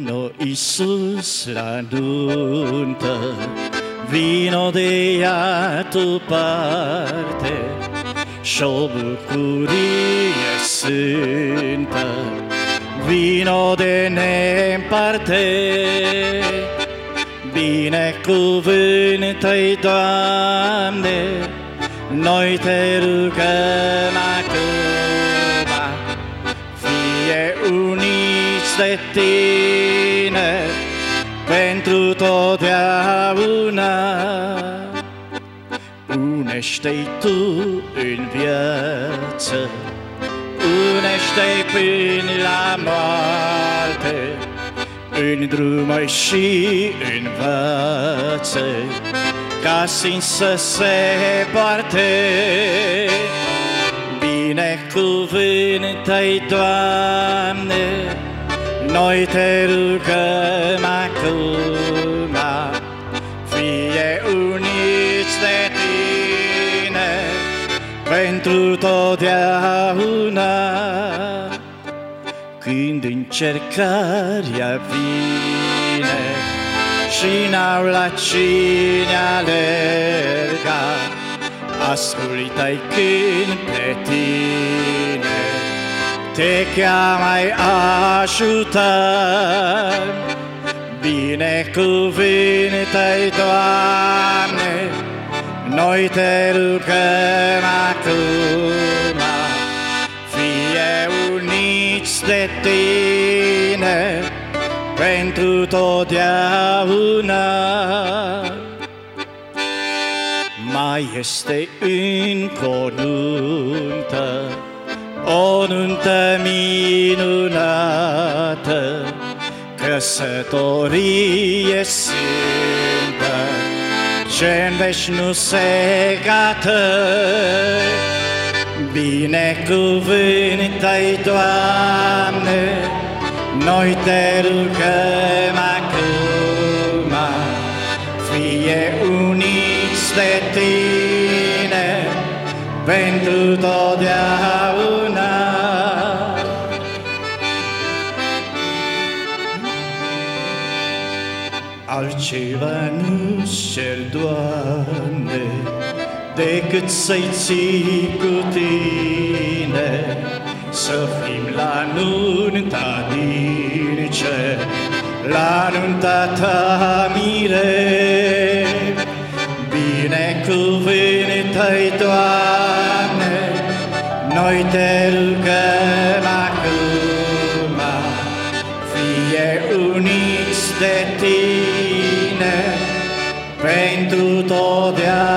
Vino Iisus la nuntă, vino de ea tu parte, și-o bucurie sfântă, vino de ne-mparte. Binecuvântă-i, Doamne, noi te rugăm acum, fie uniți de Tine pentru totdeauna. Unește-i Tu în viață, unește-i până la moarte, îndrumă-i și învață, ca să se poarte. Binecuvântă-i, Doamne, noi te rugăm acum, fie uniți de Tine pentru totdeauna. Când încercarea vine și n-au la cine alerga, ascultă-i când pe Tine te cheamă-i ajută. Binecuvântă-i, Doamne, noi te rugăm acum, fie uniți de Tine pentru totdeauna. Mai este încă o nuntă, o nuntă minunată, căsătorie sfântă, ce-n veci nu se gată. Binecuvântă-i, Doamne, noi te rugăm acum, fie uniți de Tine pentru totdeauna. Altceva nu-ți cer, Doamne, decât să-i ții cu Tine, să fim la nunta din cer, la nunta Ta, mire. Binecuvântă-i, Doamne, noi te rugăm acum, fie uniți de Tine pentru totdeauna.